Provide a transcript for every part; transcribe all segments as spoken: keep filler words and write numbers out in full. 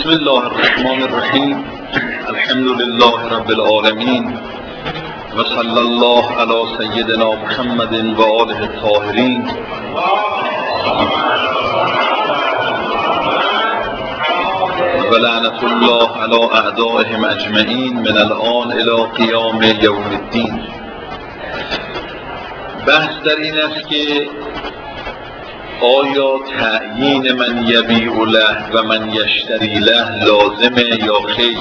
بسم الله الرحمن الرحیم. الحمد لله رب العالمین و صلی الله علی سیدنا محمد و آله الطاهرین. و لعنت الله علی اعدائهم اجمعین من الان الی قیام یوم الدین. بحث در این است که آیا تعیین من یبیع له و من یشتری له لازمه یا خیر؟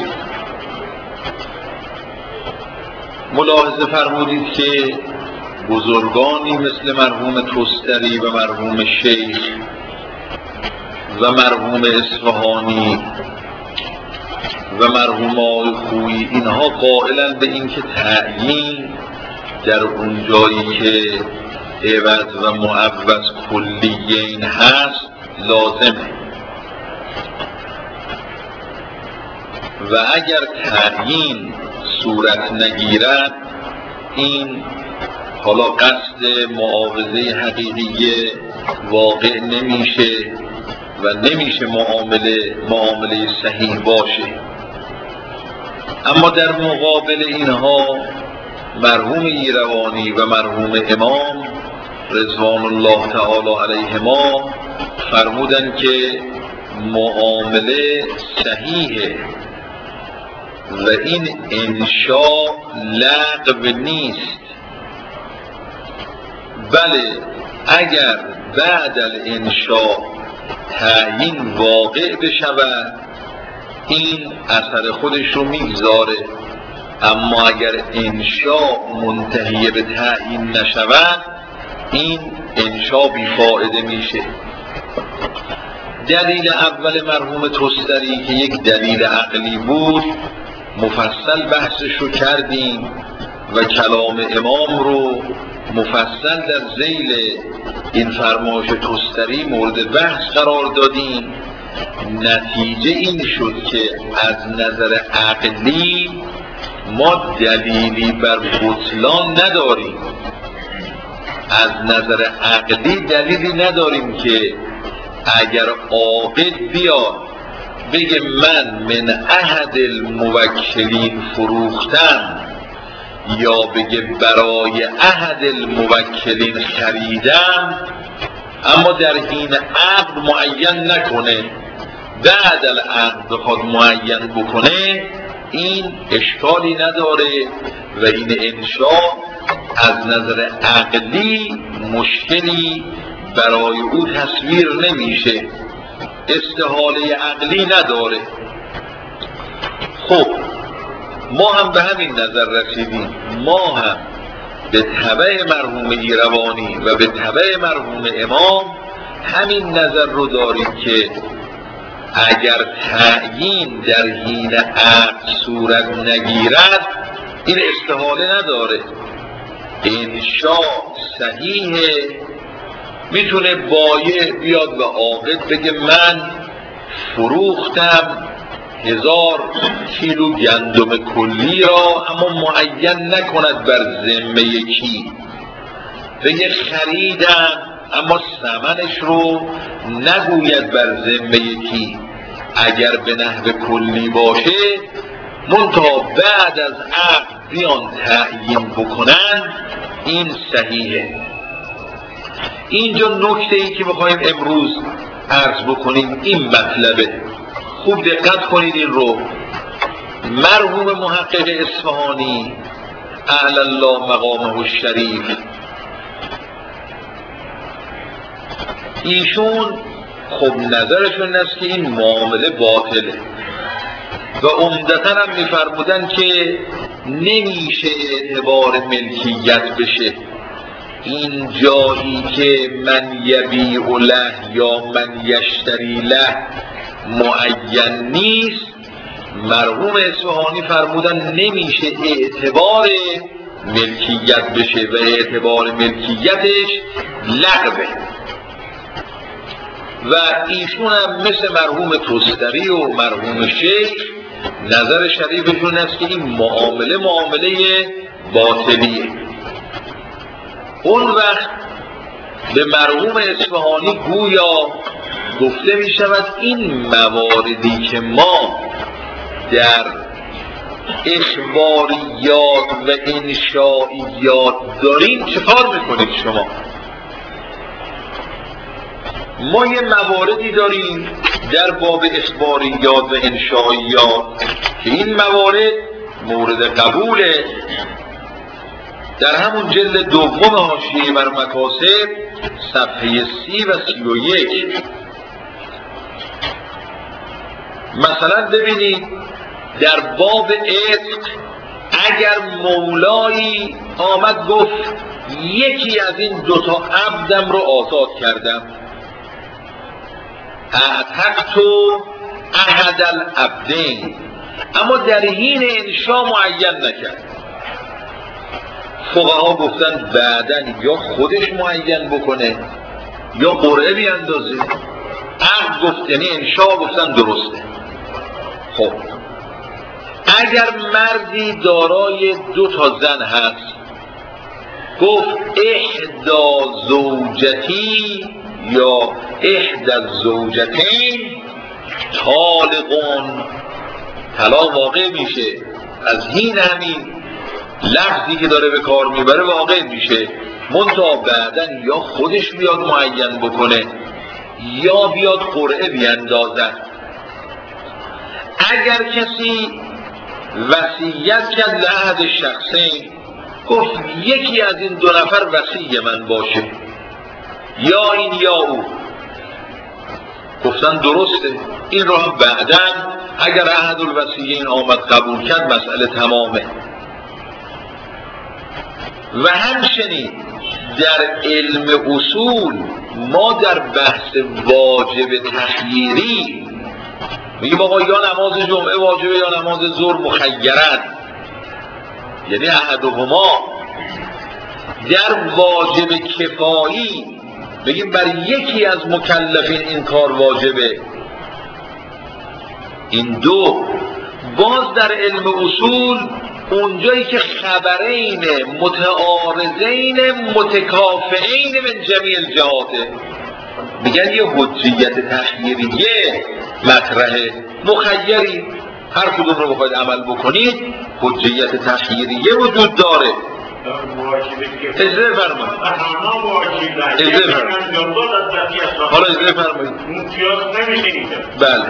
ملاحظه فرمودید که بزرگانی مثل مرحوم تستری و مرحوم شیخ و مرحوم اصفهانی و مرحوم آقای خویی اینها قائلن به این که تعیین در اون جایی که عوض و معوض کلیین هست لازمه و اگر تعیین صورت نگیرد این حالا قصد معاوضه حقیقی واقع نمیشه و نمیشه معامله معامله صحیح باشه. اما در مقابل اینها مرحوم ایروانی و مرحوم امام رضوان الله تعالی علیهما فرمودن که معامله صحیحه و این انشاء لغو نیست، بله اگر بعد الانشاء تعیین واقع بشود این اثر خودش رو میگذاره، اما اگر انشاء منتهی به تعیین نشود این انشاء بیفائده میشه. دلیل اول مرحوم تستری که یک دلیل عقلی بود مفصل بحثش رو کردیم و کلام امام رو مفصل در ذیل این فرمایش تستری مورد بحث قرار دادیم. نتیجه این شد که از نظر عقلی ما دلیلی بر بطلان نداریم، از نظر عقلی دلیلی نداریم که اگر عاقد بیاد بگه من من احد الموکلین فروختم یا بگه برای احد الموکلین خریدم اما در حین عقد معین نکنه بعد العقد بخواد معین بکنه این اشکالی نداره و این انشاء از نظر عقلی مشکلی برای او تصویر نمیشه، استحاله عقلی نداره. خب ما هم به همین نظر رسیدیم، ما هم به تبع مرحوم ایروانی و به تبع مرحوم امام همین نظر رو داریم که اگر تعیین در حین عقد صورت نگیرد این استحاله نداره، انشاء صحیحه. میتونه بایع بیاد و عاقد بگه من فروختم هزار کیلو گندم کلی را اما معین نکند بر ذمه کی، بگه خریدم اما ثمنش رو نگوید بر ذمه کی. اگر به نحو کلی باشه منتها بعد از عقد بیان تعیین بکنن این صحیحه. اینجا نکته ای که بخوایم امروز عرض بکنیم این مطلبه، خوب دقت کنید این رو. مرحوم محقق اصفهانی اعلی الله مقامه الشریف ایشون خب نظرشون است که این معامله باطله و عمدتاً هم میفرمودن که نمیشه اعتبار ملکیت بشه. این جایی که من یبیع له یا من یشتری له معین نیست، مرحوم اصفهانی فرمودن نمیشه اعتبار ملکیت بشه و اعتبار ملکیتش لغوه. و ایشون هم مثل مرحوم تستری و مرحوم شیخ نظر شریفشون است که این معامله معامله باطلیه. اون وقت به مرحوم اصفهانی گویا گفته می شود این مواردی که ما در اخباریات و انشائیات داریم چه کار میکنید شما؟ ما یه مواردی داریم در باب اخباریات و انشائیات که این موارد مورد قبوله. در همون جلد دوم حاشیه بر مکاسب صفحه سی و سی و یک مثلا ببینید در باب عتق اگر مولایی آمد گفت یکی از این دوتا عبدم رو آزاد کردم، اعتقت احد العبدین، اما در حین انشا معین نکرد. فقها گفتن بعدن یا خودش معین بکنه یا قرعه بیاندازه. عقد گفت یعنی انشا گفتن درسته. خب اگر مردی دارای دو تا زن هست گفت احدا زوجتی یا احدا زوجتین طالقون، طلاق واقع میشه، از این همین لفظی که داره به کار میبره واقع میشه، منتها بعدن یا خودش بیاد معین بکنه یا بیاد قرعه بیاندازد. اگر کسی وصیت کرد لعهد شخصین گفت یکی از این دو نفر وصی من باشه، یا این یا او، گفتن درسته. این را بعدن اگر احد الوصیین آمد قبول کرد مسئله تمامه. و همچنین در علم اصول ما در بحث واجب تخییری میگیم آقا یا نماز جمعه واجبه یا نماز ظهر مخیرن، یعنی احدهما. در واجب کفایی بگیم بر یکی از مکلفین این کار واجبه. این دو باز در علم اصول اونجایی که خبرین متعارضین متکافئین من جمیع الجهاته میگن یه حجیت تخییریه مطرحه، مخیری هر کدوم رو بخواید عمل بکنید حجیت تخییریه وجود داره. اجازه فرمایید اجازه فرمایید حالا اجازه فرمایید بله.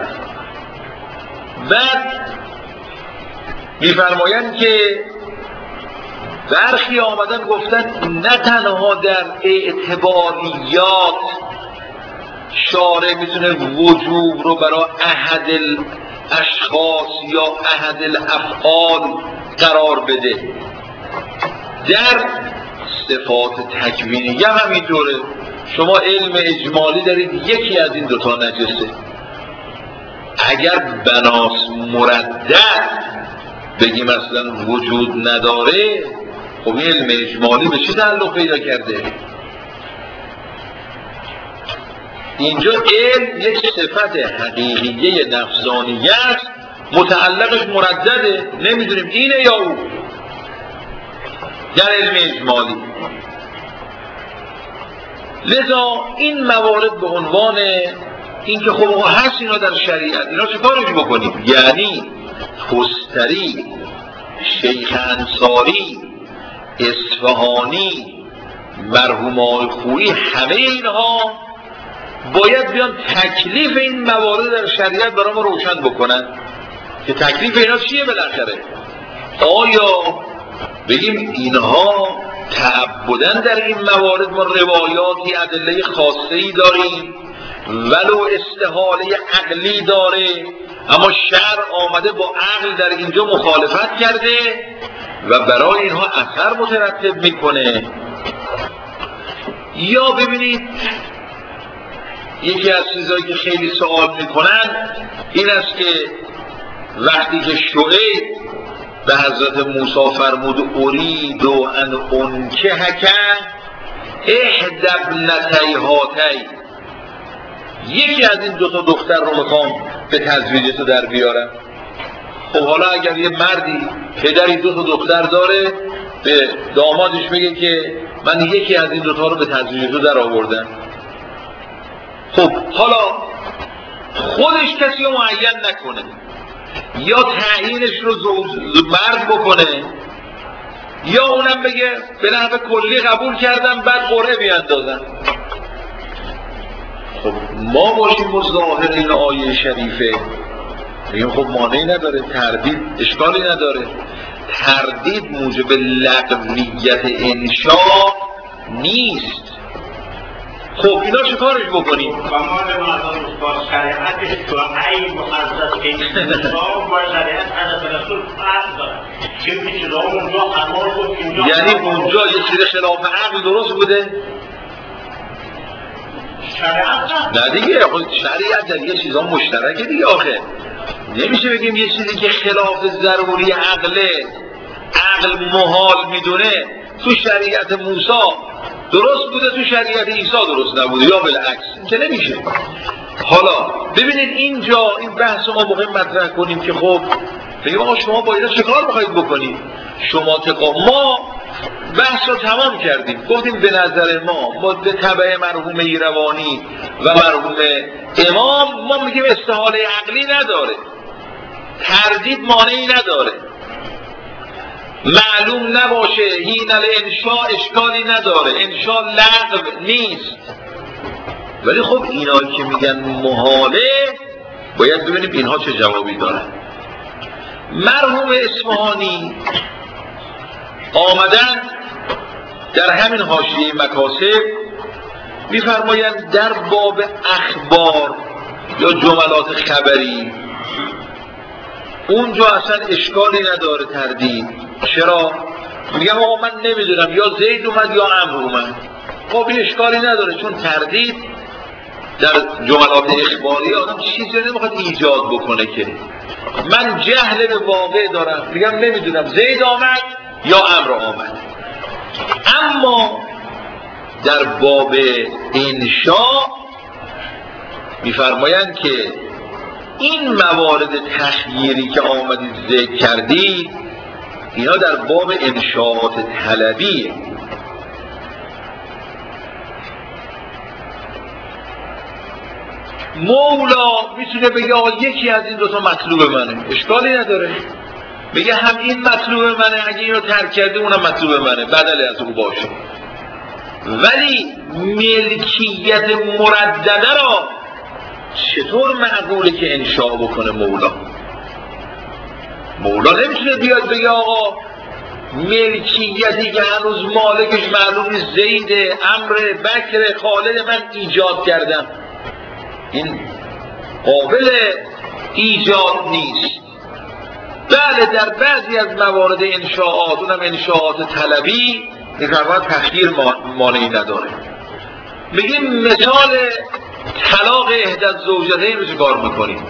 بعد میفرمایند که برخی آمدن گفتن نه تنها در اعتباریات شارع میتونه وجوب رو برای احد الاشخاص یا احد الافعال قرار بده، در صفات تکوینی هم همینطوره. شما علم اجمالی دارید یکی از این دوتا نجسه، اگر بناس مردد بگیم اصلا وجود نداره، خب علم اجمالی به چی تعلق پیدا کرده؟ اینجا علم یک صفت حقیقیه نفسانیه است، متعلقش مردده، نمیدونیم اینه یا او. در علم اجمالی لذا این موارد به عنوان اینکه خب هست اینا در شریعت، اینا چه کارش بکنیم؟ یعنی خستری، شیخ انصاری، اصفهانی، مرحوم آقای خویی، همه اینها باید بیان تکلیف این موارد در شریعت برای ما روشن بکنن که تکلیف اینا چیه بالاخره. آیا بگیم اینها تعبدن در این موارد ما روایاتی ادله خاصه‌ای داریم ولو استحاله عقلی داره، اما شرع آمده با عقل در اینجا مخالفت کرده و برای اینها اثر مترتب میکنه. یا ببینید یکی از چیزهایی که خیلی سوال میکنن این است که وقتی که شعیب به حضرت موسی فرمود ارید و ان انکحک احدی ابنتی هاتین، یکی از این دو تا دختر رو میخوام به تزویج تو در بیارم. خب حالا اگر یه مردی پدری دو تا دختر داره به دامادش بگه که من یکی از این دو تا رو به تزویج تو در آوردم، خب حالا خودش کسی رو معین نکنه یا تعیینش رو مرد بکنه یا اونم بگه به نحو کلی قبول کردم بعد قرعه بیاندازن. خب ما باشیم با ظاهر این آیه شریفه بگیم خب مانعی نداره، تردید اشکالی نداره. تردید موجب لغویت انشاء نیست. خب اینا چه کارش بکنیم؟ کمال معظم استاد شریعتش تو ای محضر که انسان با شریعت حضرت رسول فرق داره که بیچاره اونجا قمار بود اینجا یعنی اونجا یه چیز خلاف عقل درست بوده؟ شریعت نه دیگه شریعت در یه چیزا مشترکه دیگه. آخه نمیشه بگیم یه چیزی که خلاف ضروری عقله عقل محال میدونه تو شریعت موسی درست بوده تو شریعت عیسی درست نبوده یا بالعکس. این که نمیشه. حالا ببینید اینجا این بحث ما موقع مطرح کنیم که خب بگیم آقا شما باید چه کار میخواید بکنید؟ شما تقا ما بحث رو تمام کردیم، گفتیم به نظر ما ما به تبع مرحوم ایروانی و مرحوم امام ما میگیم استحاله عقلی نداره، تردید مانعی نداره، معلوم نباشه هین الانشاء اشکالی نداره، انشاء لغو نیست. ولی خب اینایی که میگن محاله باید ببینیم اینها چه جوابی دارن. مرحوم اصفهانی آمدن در همین حاشیه مکاسب میفرمایند در باب اخبار یا جملات خبری اونجا اصلا اشکالی نداره تردید. چرا؟ میگم آقا من نمیدونم یا زید اومد یا عمرو اومد، خب این اشکالی نداره چون تردید در جملات اخباری آدم چیزی نمیخواد ایجاد بکنه که من جهل به واقع دارم میگم نمیدونم زید آمد یا عمرو آمد. اما در باب انشاء میفرمایند که این موارد تخییری که آمدید ذکر کردید اینا در باب انشاءات طلبیه. مولا میتونه بگه آقا یکی از این دوتا مطلوب منه، اشکالی نداره، بگه هم این مطلوب منه، اگه اینو ترک کرده اونم مطلوب منه، بدل از او باشه. ولی ملکیت مردده را چطور معقوله که انشاء بکنه مولا؟ مولا نمیتونه بیاد بگه آقا ملکیتی که هنوز مالکش معلوم نیست زید، عمرو، بکر، خالد من ایجاد کردم، این قابل ایجاد نیست. بله در بعضی از موارد انشاءات اونم انشاءات طلبی میفرماید تخییر مانعی نداره. میگیم مثال طلاق احدی الزوجتین رو چه کار میکنیم؟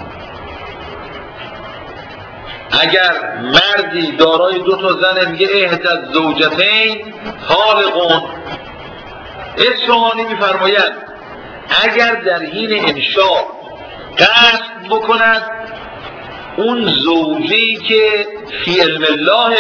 اگر مردی دارای دو تا زن میگه احدی الزوجتین طالقون، اصفهانی میفرماید اگر در حین انشاء قصد بکند اون زوجه‌ای که فی علم الله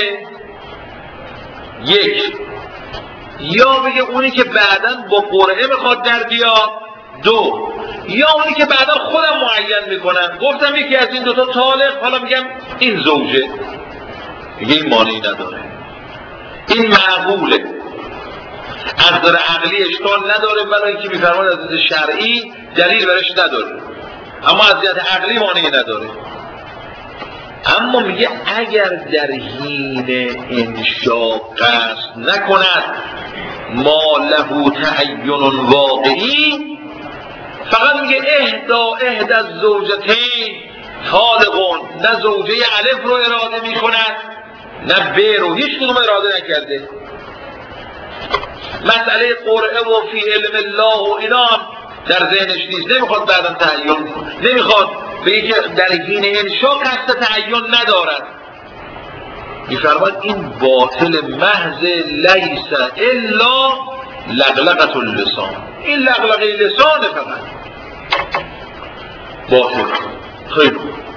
یک، یا بگه اونی که بعداً با قرعه میخواد در بیاد دو، یا اونی که بعدا خودم معین میکنم گفتم یکی از این دوتا طالق، حالا میگم این زوجه، میگه این مانعی نداره، این معقوله، از نظر عقلی اشکال نداره، برای اینکه میفرماید از نظر شرعی دلیل برش نداره، اما از نظر عقلی مانعی نداره. اما میگه اگر در حین انشاء قصد نکند ما له تعین واقعی، فقط میگه اهدا اهدا الزوجتین طالقون، نه زوجه الف رو اراده میکند نه ب رو، هیچ کدوم اراده نکرده. مسئله قرعه و فی علم الله و اینا هم در ذهنش نیست، نمیخواد بعدم تعین، نمیخواد به که در حین انشاء قصد تعین ندارد. میفرماید این باطل محض لیس الا لغلقة اللسان، این لغلقه لسانه فقط باطل. خیلی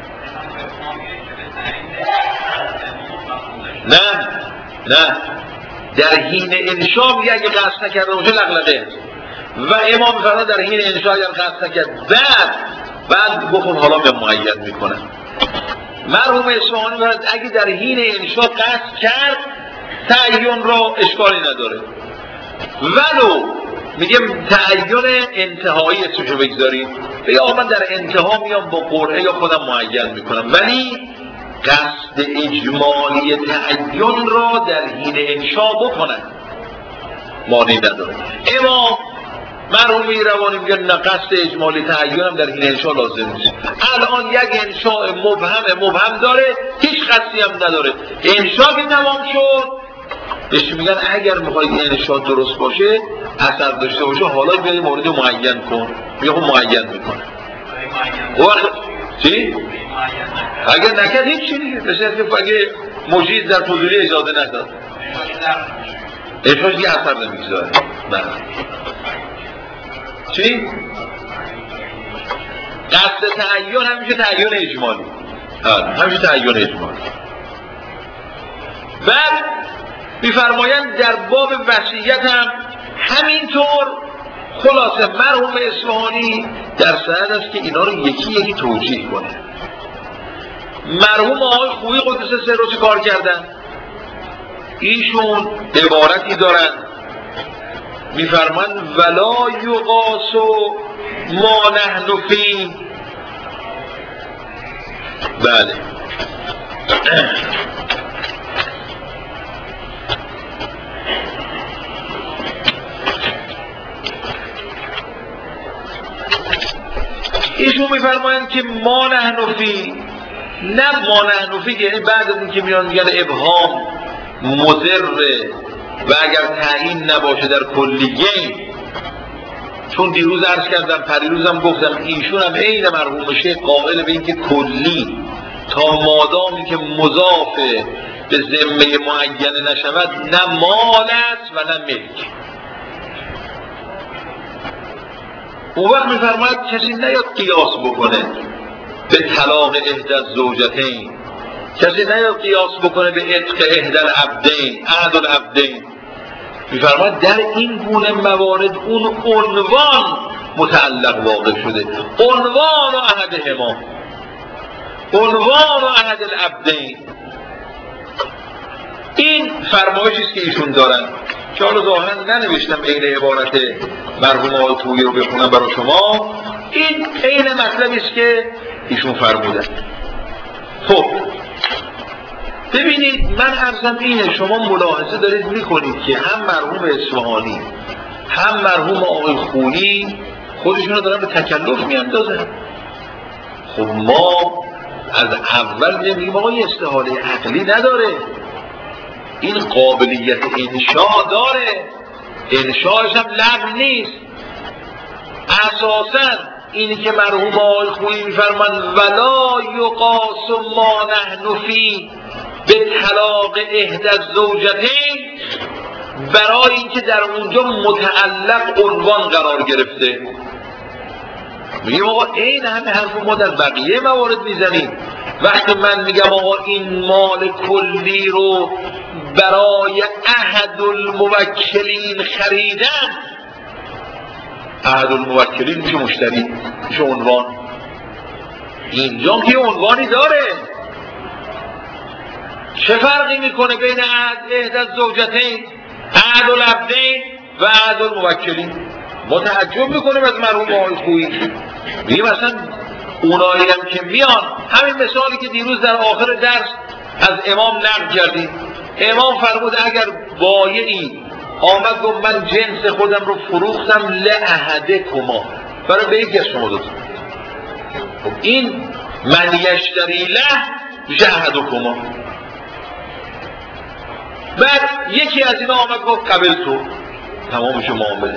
نه نه در حین انشاء میگه اگه قصد نکرده باشه لغلقه، و امام فرمان در حین انشاء اگر قصد نکرد بعد بعد بخون حالا من معین میکنم. مرحوم اصفهانی برد اگه در حین انشا قصد کرد تعین را اشکالی نداره، ولو میگم تعین انتهایی اسمشو بگذاریم، بگه آقا من در انتها میام با قرعه یا خودم معین میکنم، ولی قصد اجمالی تعین را در حین انشا بکنن مانعی نداره. امام مرحوم ایروانی میگه نه قصد اجمالی تعین هم در حین انشا لازم نیست. الان یک انشاء مبهم مبهم داره، هیچ قصدی هم نداره، انشا که تمام شد بهش میگن اگر میخواید این انشاء درست باشه اثر داشته باشه حالا بیایی مورد معین کن، میگه خب معین میکنه. وقت چی؟ اگر نکرد هیچ چی دیگه، مثل که اگه مجید در فضولی اجازه نداد انشاءش یه اثر نمیگذاره. نه چی؟ قصد تعین همیشه تعین اجمالی، همیشه تعین اجمالی. بعد میفرمایند در باب وصیت هم همینطور. خلاصه مرحوم اصفهانی در سند است که اینا رو یکی یکی توجیه کنه. مرحوم آقای خویی قدس سر رو چه کار کردن؟ ایشون عبارتی دارن میفرمایند ولا یقاس ما نحن فی. بله ایشون میفرمایند که ما نحن فی، نه ما نحن فی یعنی بعد از این که میان میگن ابهام مضره و اگر تعیین نباشه در کلیه، چون دیروز عرض کردم پریروزم گفتم ایشون هم عین مرحوم شیخ قائل به این که کلی تا مادامی که مضاف به ذمه معینه نشود نه مال است و نه ملک. اون وقت میفرماید کسی نیاد قیاس بکنه به طلاق احدی الزوجتین، کسی نیاد قیاس بکنه به عتق احدی العبدین، احد العبدین. میفرماید در این گونه موارد اون عنوان متعلق واقع شده، عنوان و احدهما، عنوان و احد العبدین. این فرمایشی است که ایشون دارن که حالا ظاهرا ننوشتم عین عبارت مرحوم آقای خویی رو بخونم برای شما. این عین مطلبی است که ایشون فرمودن. خب ببینید من عرضم اینه، شما ملاحظه دارید میکنید که هم مرحوم اصفهانی هم مرحوم آقای خویی خودشون رو دارن به تکلف میاندازن. خب ما از اول نمیگیم آقا این استحاله عقلی نداره، این قابلیت انشاء داره، انشاءش هم لغو نیست. اساساً اینی که مرحوم آقای خویی میفرمان ولا یقاس ما نحن فی به طلاق احدی الزوجتین، برای اینکه در اونجا متعلق عنوان قرار گرفته. میگیم آقا این همه حرف ما در بقیه موارد میزنیم. وقتی من میگم آقا این مال کلی رو برای احد الموکلین خریدن، احد الموکلین میشه مشتری، میشه عنوان. اینجا که عنوانی داره. چه فرقی میکنه بین احد الزوجتین، احد العبدین و احد الموکلین؟ ما تعجب میکنیم از مرحوم آقای خویی. میگیم اصلا اونایی هم که میان، همین مثالی که دیروز در آخر درس از امام نقل کردیم، امام فرمود اگر بایعی آمد گفت من جنس خودم رو فروختم لأحدکما، برای به یکی از شما دوتا، خب این من یشتری له میشه احدکما. بعد یکی از اینا آمد گفت قبل تو، تمام میشه معامله.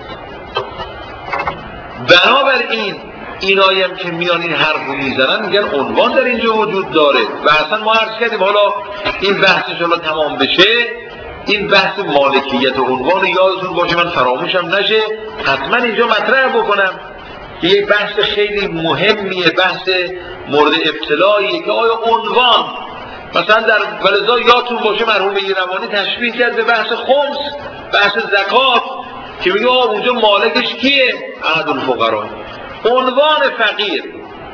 بنابراین اینایم که میان این حرف رو میزنن میگن عنوان در اینجا وجود داره. و اصلا ما عرض کردیم حالا این بحثش حالا تمام بشه، این بحث مالکیت عنوان یادتون باشه، من فراموشم نشه حتما اینجا مطرح بکنم که یک بحث خیلی مهمیه، بحث مورد ابتلاییه که آیا عنوان مثلا در ولذا یادتون باشه مرحوم ایروانی تشبیه کرد به بحث خمس، بحث زکات، که میگه اونجا مالکش کیه؟ احد الفقرا. عنوان فقیر،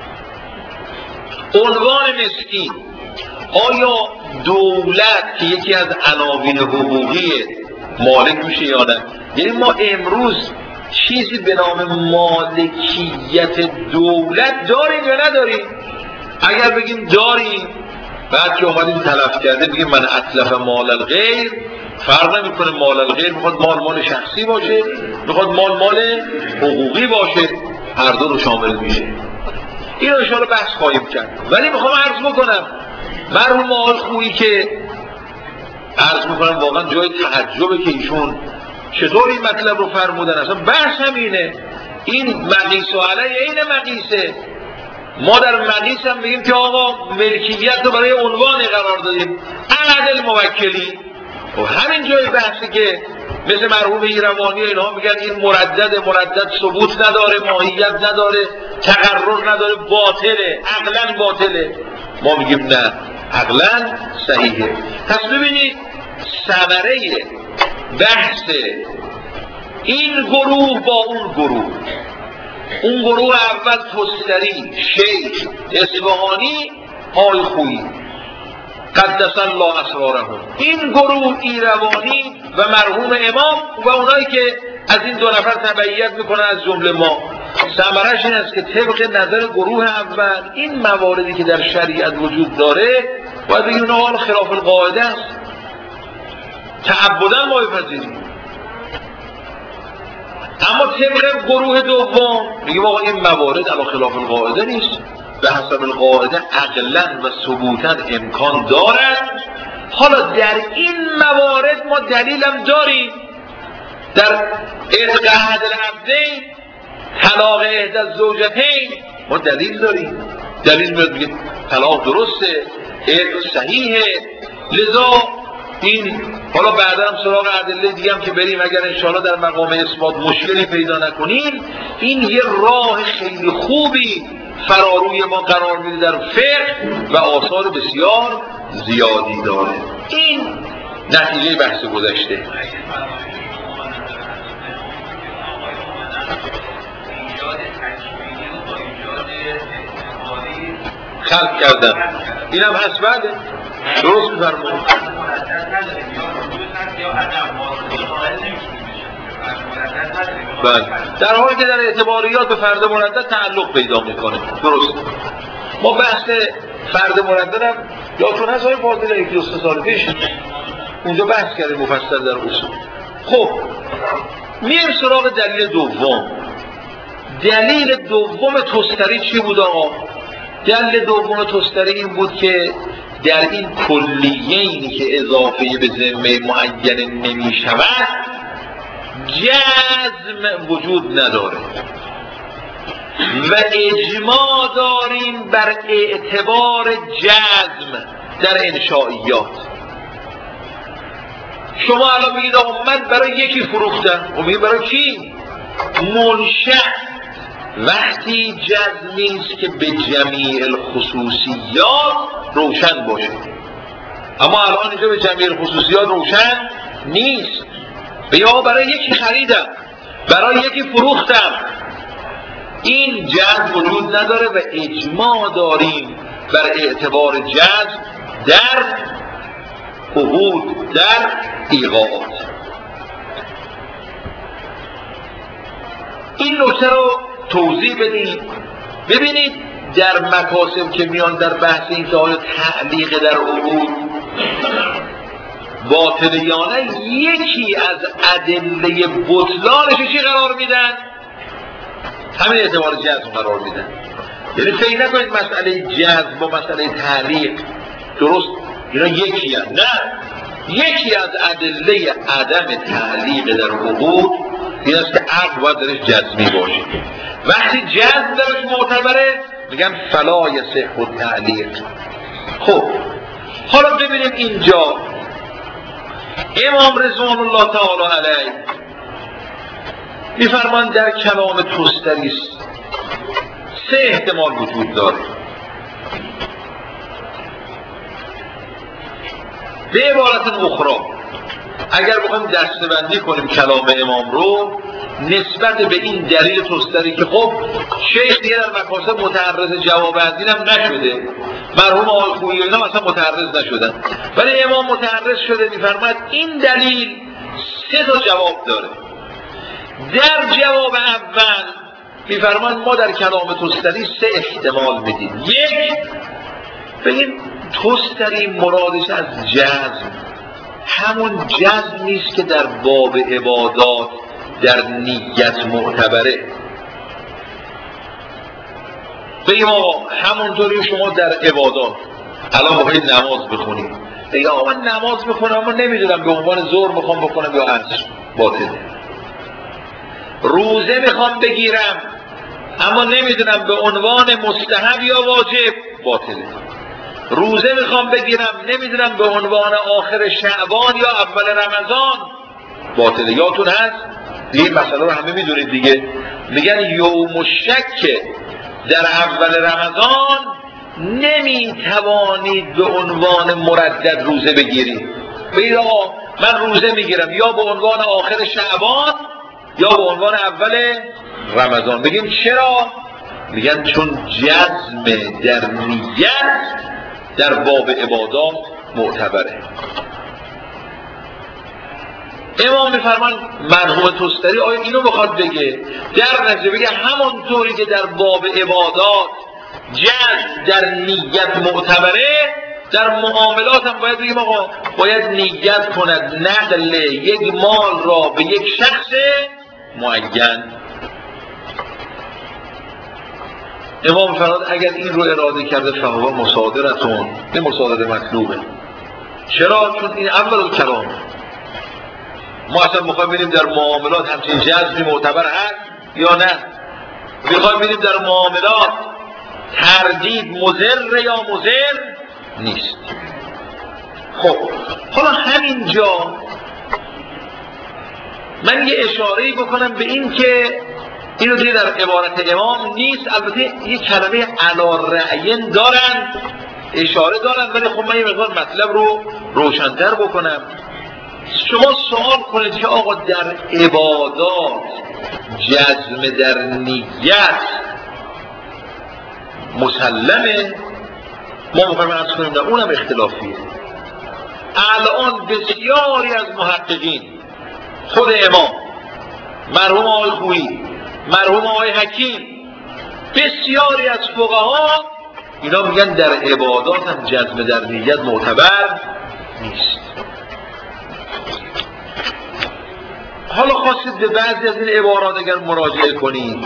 عنوان مسکین، آیا دولت که یکی از عناوین حقوقی مالک میشه یا نه؟ یعنی ما امروز چیزی به نام مالکیت دولت داریم یا نداریم؟ اگر بگیم داریم، بعد که اومدیم تلف کرده بگیم من اتلف مال الغیر، فرق نمیکنه مال الغیر میخواد مال مال شخصی باشه، میخواد مال مال حقوقی باشه، هر دو رو شامل میشه. این رو انشاءالله بحث خواهیم کرد. ولی میخوام عرض بکنم مرحوم آقای خویی که عرض میکنم واقعا جای تعجبه که ایشون چطور این مطلب رو فرمودن. اصلا بحث همینه، این مقیس و علیه این مقیسه. ما در مقیس هم بگیم که آقا ملکیت رو برای عنوانی قرار دادیم، عهد الموکلی، و همین جای بحثی که مثل مرحوم ایروانی اینها میگن این مردد مردد ثبوت نداره، ماهیت نداره، تقرر نداره، باطله، عقلاً باطله. ما میگیم نه، عقلاً صحیحه. پس ببینید ثمره بحث این گروه با اون گروه، اون گروه اول توستری، شیخ، اصفهانی، آقای خویی قدس الله اسرارهم، این گروه ایروانی و مرحوم امام و اونایی که از این دو نفر تبعیت میکنن از جمله ما. ثمرش این است که طبق نظر گروه اول این مواردی که در شریعت وجود داره باید بگیم نه حال خلاف القاعده است، تعبداً ما بپذیریم. اما طبق گروه دوم میگیم آقا این موارد علی خلاف القاعده نیست، به حسب القاعده عقلاً و ثبوتاً امکان دارد. حالا در این موارد ما دلیلم داریم، در عتق احد العبدین، طلاق احدی الزوجتین ما دلیل داریم. دلیل میاد میگه طلاق درسته، عتق صحیحه. لذا این حالا بعدا هم سراغ ادله دیگه هم که بریم اگر انشاءالله در مقام اثبات مشکلی پیدا نکنیم، این یه راه خیلی خوبی فراروی ما قرار میده در فقه و آثار بسیار زیادی داره. این نتیجه بحث گذشته. خلق کردن این هم هست، بعده درست می‌فرمایید. بله، در حالی که در اعتباریات به فرد مردد تعلق پیدا میکنه. درست. ما بحث فرد مردد هم یادتون هست های فاضل یکی دو سه سال پیش اونجا بحث کردیم مفصل در اصول. خب میریم سراغ دلیل دوم. دلیل دوم توستری چی بود آقا؟ دلیل دوم توستری این بود که در این کلیه‌ای که اضافه به ذمه معینه نمی شود جزم وجود نداره و اجماع داریم بر اعتبار جزم در انشائیات. شما الان بگید آقا من برای یکی فروختم، و میگید برای کی؟ منشأ. وقتی جزمی است که به جمیع الخصوصیات روشن باشه، اما الان اینجا به جمیع الخصوصیات روشن نیست. یا برای یکی خریدم، برای یکی فروختم، این جزم وجود نداره و اجماع داریم بر اعتبار جزم در عقود، در ایقاعات. این نکته رو توضیح بدید. ببینید در مکاسب که میان در بحث این که آیا تعلیق در عقود باطل یا نه، یکی از ادله بطلانش چی قرار میدن؟ همین اعتبار جزم قرار میدن. یعنی فکر نکنید مسئله جزم با مسئله تعلیق درست اینا یکی هست. نه، یکی از ادله عدم تعلیق در عقود این است که عقد باید درش جزمی باشه. وقتی جزم درش معتبره میگن فلا یصح التعلیق. خب حالا ببینیم اینجا امام رضوان الله تعالی علیه میفرمان در کلام توستری سه احتمال وجود داره. به عبارت اخرى اگر بخوایم دسته‌بندی کنیم کلام امام رو، نسبت به این دلیل توستری که خب شیخ دیگه در مقاصد متعرض جواب از اینم نشده، مرحوم آقای خویی اینا مثلا متعرض نشدن، ولی امام متعرض شده. میفرماید این دلیل سه تا جواب داره. در جواب اول میفرماید ما در کلام توستری سه احتمال میدیم. یک، بگیم توستری مرادش از جزم همون جزم نیست که در باب عبادات در نیت معتبره. بگیم آقا همونطوری شما در عبادات الان باید نماز بخونیم، بگیم آقا من نماز بخونم اما نمیدونم به عنوان ظهر میخوام بکنم یا عصر، باطله. روزه میخوام بگیرم اما نمیدونم به عنوان مستحب یا واجب، باطله. روزه میخوام بگیرم نمیدونم به عنوان آخر شعبان یا اول رمضان، باطله. یادتون هست این مسئله رو همه میدونید دیگه، میگن یوم الشک در اول رمضان نمیتوانید به عنوان مردد روزه بگیرید. بگید آقا من روزه میگیرم یا به عنوان آخر شعبان یا به عنوان اول رمضان. بگیم چرا؟ میگن چون جزم در نیت در باب عبادات معتبره. امام میفرمان مرحوم توستری آیا اینو بخواد بگه در نتیجه بگه همونطوری که در باب عبادات جزم در نیت معتبره، در معاملات هم باید بگیم آقا باید نیت کند نقل یک مال را به یک شخص معین. امام فراد اگر این رو اراده کرده فهو مصادرتون، این مصادره مطلوبه. چرا؟ چون این اول کلام ما اصلا میخوایم ببینیم در معاملات همچین جزمی معتبر هست یا نه. میخوایم ببینیم در معاملات تردید مضر یا مضر نیست. خب حالا همینجا من یه اشاره‌ای بکنم به این که اینو دیگه در عبارت امام نیست. البته یه کلمه علی رأیین دارن، اشاره دارن، ولی خب من یه مقدار مطلب رو روشن‌تر بکنم. شما سوال کنید که آقا در عبادات جزم در نیت مسلمه؟ ما میخوایم عرض کنیم در اونم اختلافیه. الان بسیاری از محققین، خود امام، مرحوم آقای خویی، مرحوم آقای حکیم، بسیاری از فقها اینا میگن در عبادات هم جزم در نیت معتبر نیست. حالا خواستید به بعضی از این عبارات اگر مراجعه کنید،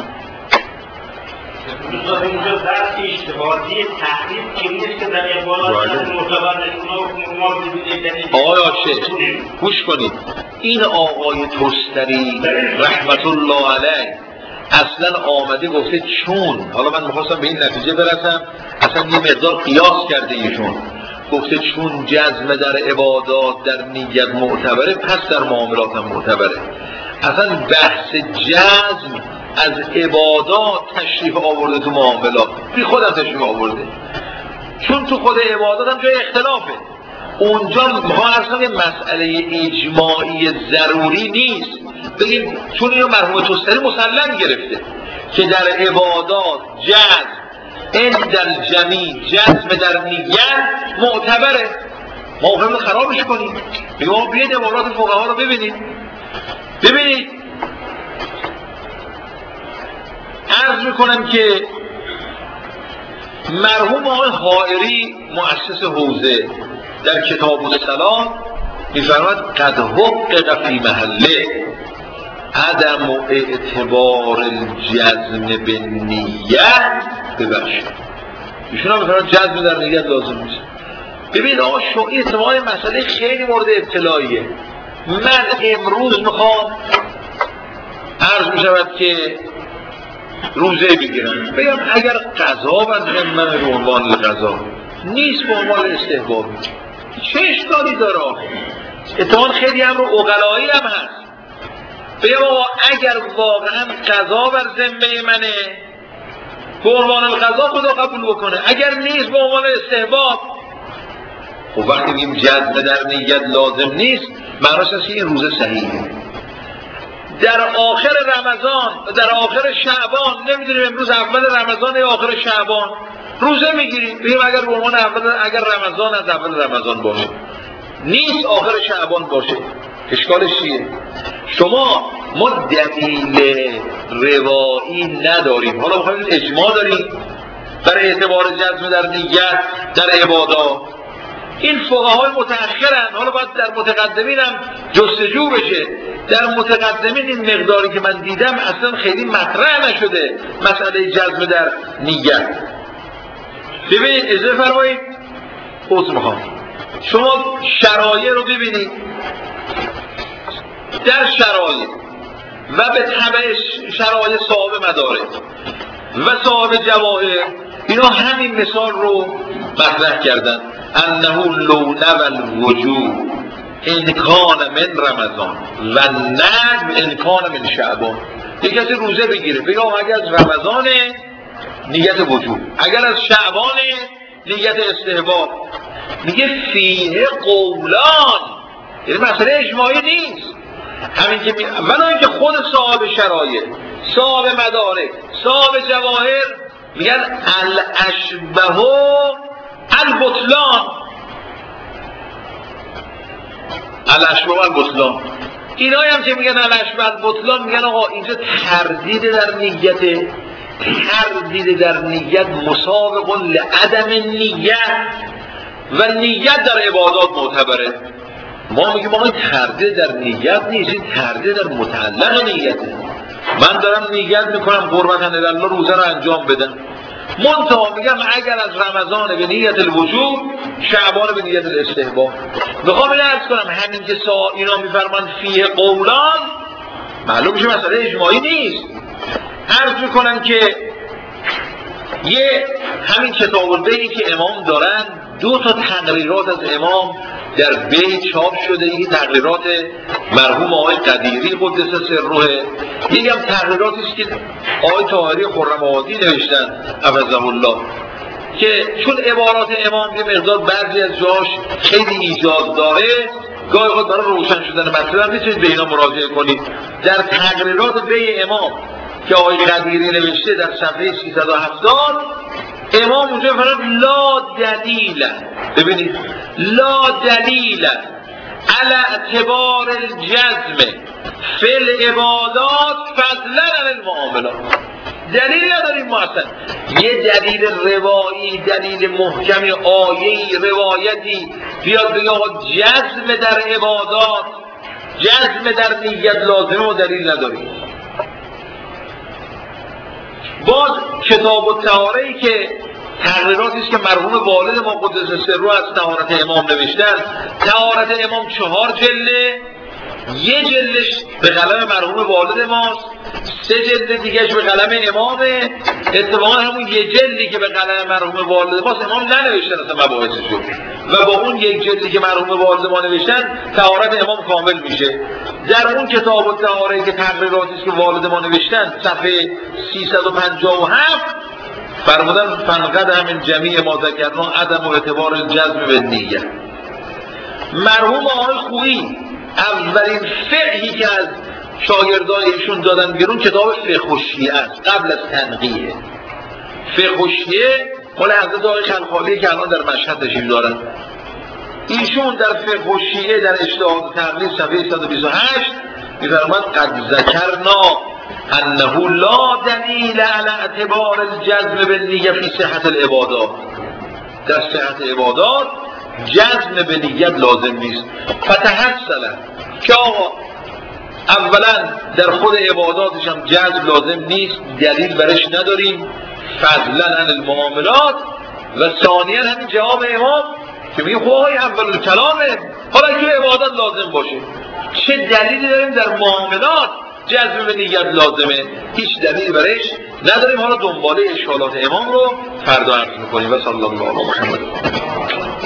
اینجا بحث اشتباهی تحریف که نیست که در عبارات معتبر نیست. آقای آشه گوش کنید، این آقای توستری رحمت الله علیه اصلا آمده گفته چون، حالا من میخواستم به این نتیجه برسم، اصلا یه مقدار قیاس کرده ایشون، گفته چون جزم در عبادات در نیت معتبره پس در معاملات هم معتبره. اصلا بحث جزم از عبادات تشریف آورده تو معاملات، بی خود از تشریف آورده، چون تو خود عبادات هم جای اختلافه. اونجا ما اصلا مسئله اجماعی ضروری نیست بگیم چون اینو مرحوم توستری مسلم گرفته که در عبادات جزم عند الجمیع جزم در نیت معتبره، ما اونو خرابش کنیم. بگیم ما بیاید عبارات فقها رو ببینید. ببینید عرض میکنم که مرحوم آقای حائری مؤسس حوزه در کتاب الصلاة میفرماید قد حقق فی محله عدم اعتبار الجزم به نیت ببخشید. ایشون هم میفرماید جزم در نیت لازم نیست. ببینید آقا شما اتماع مسئله خیلی مورد ابتلاییه. من امروز میخوام عرض میشود که روزه بگیرم، بگم اگر قضا بر ذمه به عنوان قضا نیست به عنوان استحباب، چه اشکالی داره؟ اتفاقا خیلی هم رو عقلایی هم هست. بگم آقا اگر واقعا قضا بر ذمه منه به عنوان القضا خدا قبول بکنه، اگر نیست به عنوان استحباب. خب وقتی میگیم جزم در نیت لازم نیست، معناش هست که این روزه صحیحه. در آخر رمضان، در آخر شعبان، نمیدونیم امروز اول رمضان یا آخر شعبان روزه میگیریم، بگیم اگر به عنوان اول، اگر رمضان از اول رمضان باشه نیست آخر شعبان باشه، اشکالش چیه؟ شما ما دلیل روایی نداریم، حالا بخواهیم اجماع داریم برای اعتبار جزم در نیت در عبادات. این فقهای متأخرن، حالا باید در متقدمین هم جستجو بشه. در متقدمین این مقداری که من دیدم اصلا خیلی مطرح نشده مسئله جزم در نیت. ببینید اجازه فرمایید، عذر میخوام، شما شرایع رو ببینید، در شرایع و به تبع شرایع صاحب مدارک و صاحب جواهر اینا همین مثال رو مطرح کردن، انه لو نوى الوجوب انکان من رمضان و ندب انکان من شعبان. یک کسی روزه بگیره بگه اگر از رمضان نیت وجوب، اگر از شعبان نیت استحباب، میگه فیه قولان، یعنی مسئله اجماعی نیست. همین که می... ولی اینکه خود صاحب شرایع، صاحب مدارک، صاحب جواهر میگن الاشبه البطلان، الاشبه البطلان. اینایی هم که میگن الاشبه البطلان میگن آقا اینجا تردید در نیت، تردید در نیت مسابق لعدم نیت و نیت در عبادات معتبره. ما میگیم آقا تردید در نیت نیست، این تردید در متعلق نیته. من دارم نیت میکنم قربتن الله روزه رو انجام بدم، منتها میگم اگر از رمضان به نیت الوجوب، شعبان به نیت الاستحباب. میخوام این عرض کنم همین که سا اینا میفرمان فیه قولان، معلوم میشه مسئله اجماعی نیست. عرض میکنم که یه همین کتاب البیعی که امام دارن، دو تا تقریرات از امام در بیت چاپ شده، یکی تقریرات مرحوم آقای قدیری قدس سره، یکی هم تقریراتی است که آقای طاهری خرم آبادی نوشتن حفظه الله، که چون عبارات امام یه مقدار بعضی از جاش خیلی ایجاز داره، گاهی خود برای روشن شدن مطلب میتونید به اینا مراجعه کنید. در تقریرات بیت امام که آقای قدیری نوشته در صفحه سیصد و هفتاد، امام اونجا فرمود لا دلیل، ببینید لا دلیل علی اعتبار الجزم فی العبادات فضلا عن المعاملات. دلیل نداریم ما اصلا، یه دلیل روایی، دلیل محکم آیه‌ای، روایتی بیاد بگه آقا جزم در عبادات، جزم در نیت لازمه و دلیل نداریم. باز کتاب الطهاره‌ای که تقریراتی است که مرحوم والد ما قدس سره از طهارت امام نوشتن، طهارت امام چهار جلده، یه جلدش به قلم مرحوم والد ماست، سه جلد دیگهش به قلم امامه. اتفاقا همون یه جلدی که به قلم مرحوم والد ماست امام ننوشتن اصلا مباحثشو، و با اون یک جلدی که مرحوم والد ما نوشتن طهارت امام کامل میشه. در اون کتاب الطهاره‌ای که تقریراتی است که والد ما نوشتن صفحه سیصد و پنجاه و هفت فرمودن فنقد همین جمیع ما ذکرنا عدم و اعتبار الجزم به نیت. مرحوم آقای خویی اولین فقهی که از شاگردان ایشون دادن بیرون کتاب فقه الشیعه است، قبل از تنقیه. فقه الشیعه مال حضرت آقای خلخالی که الان در مشهد تشریف دارن. ایشون در فقه الشیعه در اجتهاد تقلید صفحه صد و بیست و هشت می‌فرماید قد ذکرنا انه لا دلیل علی اعتبار الجزم بالنیه فی صحت العبادات. در صحت عبادات جزم به نیت لازم نیست. فتحصل که آقا اولا در خود عباداتش هم جزم لازم نیست، دلیل برش نداریم فضلا عن المعاملات. و ثانیا همین جواب امام که میگه خب آقای اول کلامه، حالا که عبادت لازم باشه چه دلیلی داریم در معاملات جزم به نیت لازمه؟ هیچ دلیلی برش نداریم. حالا دنباله اشکالات امام رو فردا عرض میکنیم. و صلی الله علیه و محمد.